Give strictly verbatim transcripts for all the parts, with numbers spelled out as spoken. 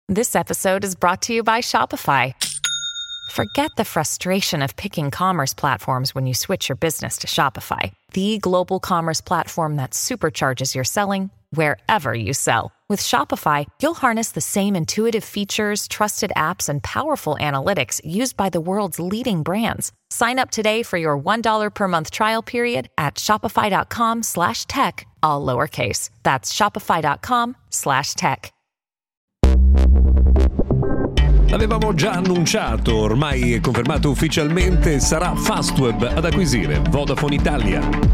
This episode is brought to you by Shopify. Forget the frustration of picking commerce platforms when you switch your business to Shopify, the global commerce platform that supercharges your selling wherever you sell. With Shopify, you'll harness the same intuitive features, trusted apps, and powerful analytics used by the world's leading brands. Sign up today for your one dollar per month trial period at shopify.com slash tech, all lowercase. That's shopify.com slash tech. L'avevamo già annunciato, ormai è confermato ufficialmente, sarà Fastweb ad acquisire Vodafone Italia.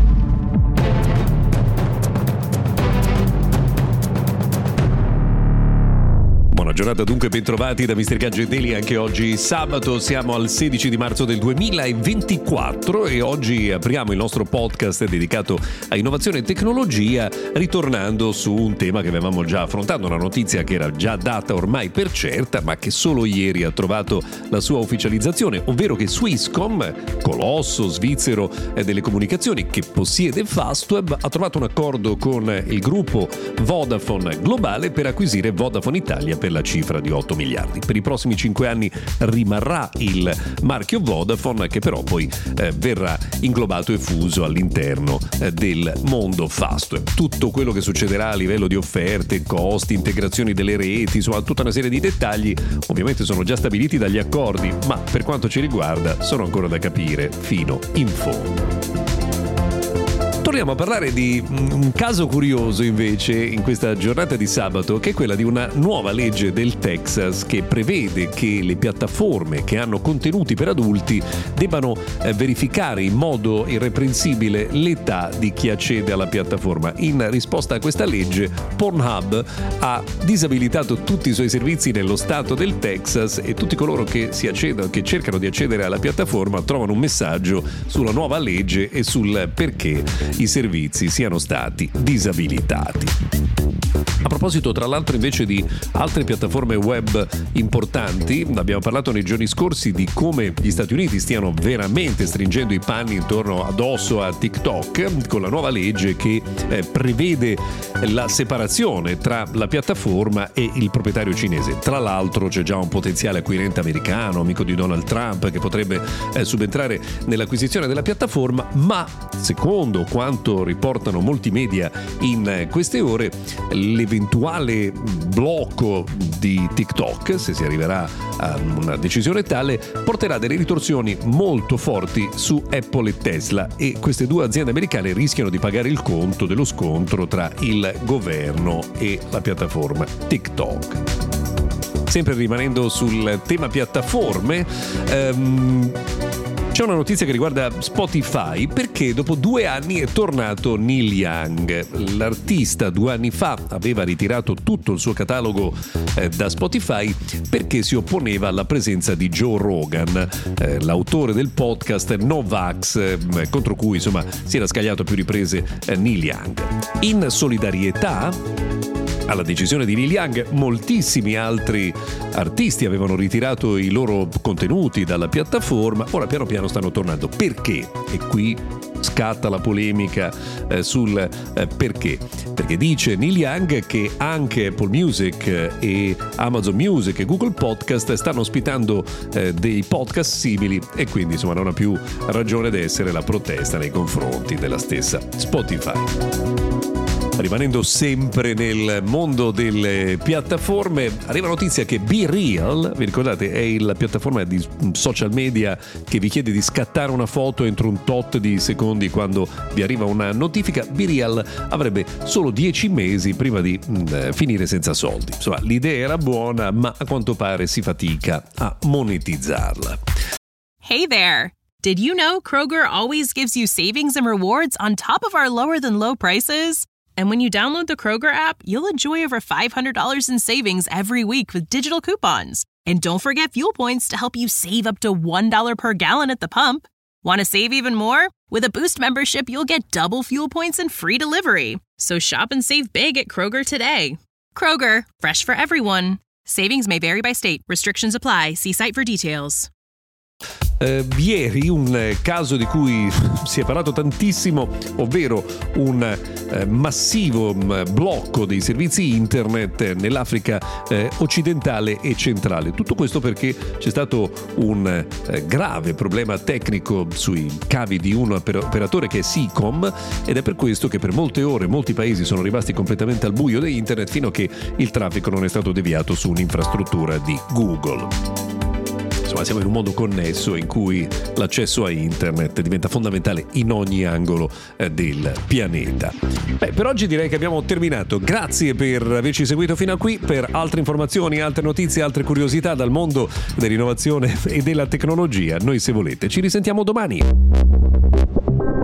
Buona giornata dunque, bentrovati da mister Gadget Daily. Anche oggi sabato siamo al sedici di marzo del duemilaventiquattro e oggi apriamo il nostro podcast dedicato a innovazione e tecnologia, ritornando su un tema che avevamo già affrontato, una notizia che era già data ormai per certa ma che solo ieri ha trovato la sua ufficializzazione, ovvero che Swisscom, colosso svizzero delle comunicazioni che possiede Fastweb, ha trovato un accordo con il gruppo Vodafone Globale per acquisire Vodafone Italia per la cifra di otto miliardi. Per i prossimi cinque anni rimarrà il marchio Vodafone, che però poi eh, verrà inglobato e fuso all'interno eh, del mondo Fastweb. Tutto quello che succederà a livello di offerte, costi, integrazioni delle reti, insomma tutta una serie di dettagli ovviamente sono già stabiliti dagli accordi, ma per quanto ci riguarda sono ancora da capire fino in fondo. Torniamo a parlare di un caso curioso invece in questa giornata di sabato, che è quella di una nuova legge del Texas che prevede che le piattaforme che hanno contenuti per adulti debbano verificare in modo irreprensibile l'età di chi accede alla piattaforma. In risposta a questa legge, Pornhub ha disabilitato tutti i suoi servizi nello stato del Texas e tutti coloro che si accedono, che cercano di accedere alla piattaforma trovano un messaggio sulla nuova legge e sul perché i servizi siano stati disabilitati. A proposito, tra l'altro, invece di altre piattaforme web importanti, abbiamo parlato nei giorni scorsi di come gli Stati Uniti stiano veramente stringendo i panni intorno addosso a TikTok con la nuova legge che eh, prevede la separazione tra la piattaforma e il proprietario cinese. Tra l'altro c'è già un potenziale acquirente americano, amico di Donald Trump, che potrebbe eh, subentrare nell'acquisizione della piattaforma, ma secondo quanto riportano molti media in queste ore, l'eventuale blocco di TikTok, se si arriverà a una decisione tale, porterà delle ritorsioni molto forti su Apple e Tesla, e queste due aziende americane rischiano di pagare il conto dello scontro tra il governo e la piattaforma TikTok. Sempre rimanendo sul tema piattaforme, ehm, c'è una notizia che riguarda Spotify, perché dopo due anni è tornato Neil Young. L'artista due anni fa aveva ritirato tutto il suo catalogo eh, da Spotify perché si opponeva alla presenza di Joe Rogan, eh, l'autore del podcast No Vax, eh, contro cui insomma si era scagliato a più riprese eh, Neil Young. In solidarietà alla decisione di Neil Young, moltissimi altri artisti avevano ritirato i loro contenuti dalla piattaforma, ora piano piano stanno tornando. Perché? E qui scatta la polemica eh, sul eh, perché. Perché dice Neil Young che anche Apple Music e Amazon Music e Google Podcast stanno ospitando eh, dei podcast simili, e quindi insomma non ha più ragione d'essere la protesta nei confronti della stessa Spotify. Rimanendo sempre nel mondo delle piattaforme, arriva notizia che BeReal, vi ricordate, è la piattaforma di social media che vi chiede di scattare una foto entro un tot di secondi quando vi arriva una notifica. BeReal avrebbe solo dieci mesi prima di mh, finire senza soldi. Insomma, l'idea era buona, ma a quanto pare si fatica a monetizzarla. Hey there! Did you know Kroger always gives you savings and rewards on top of our lower than low prices? And when you download the Kroger app, you'll enjoy over five hundred dollars in savings every week with digital coupons. And don't forget fuel points to help you save up to one dollar per gallon at the pump. Want to save even more? With a Boost membership, you'll get double fuel points and free delivery. So shop and save big at Kroger today. Kroger, fresh for everyone. Savings may vary by state. Restrictions apply. See site for details. eh, ieri un caso di cui si è parlato tantissimo, ovvero un eh, massivo mh, blocco dei servizi internet nell'Africa eh, occidentale e centrale. Tutto questo perché c'è stato un eh, grave problema tecnico sui cavi di un operatore che è Seacom, ed è per questo che per molte ore molti paesi sono rimasti completamente al buio di internet fino a che il traffico non è stato deviato su un'infrastruttura di Google. Insomma, siamo in un mondo connesso in cui l'accesso a internet diventa fondamentale in ogni angolo eh, del pianeta. Beh, per oggi direi che abbiamo terminato. Grazie per averci seguito fino a qui. Per altre informazioni, altre notizie, altre curiosità dal mondo dell'innovazione e della tecnologia, noi, se volete, ci risentiamo domani.